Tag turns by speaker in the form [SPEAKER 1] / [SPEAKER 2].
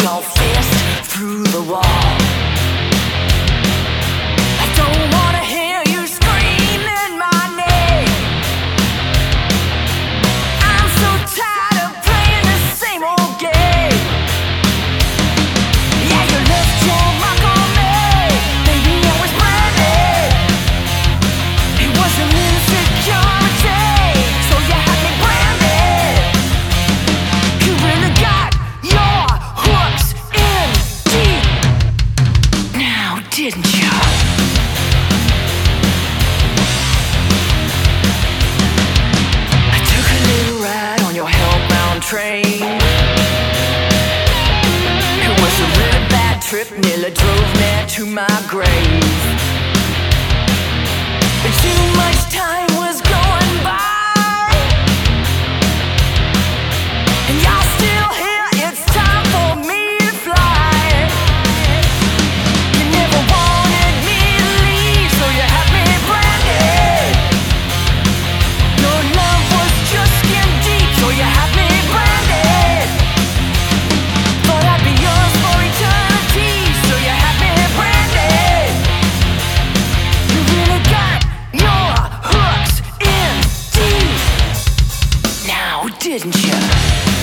[SPEAKER 1] your fist through the wall. I don't wanna hear you screaming my name. I'm so tired of playing the same old game. Yeah, you left your mark on me. Baby, I was branded. It was an insecurity, so you had me branded. You really got your hooks in deep, now didn't you? I took a little ride on your hellbound train. It was a really bad trip, nearly drove me to my grave. And too much time was going by, and you're still here, it's time for me to fly. You never wanted me to leave, so you had me branded. Your love was just skin deep, so you had me branded. Thought I'd be yours for eternity, so you had me branded. You really got your hooks in deep, now didn't you?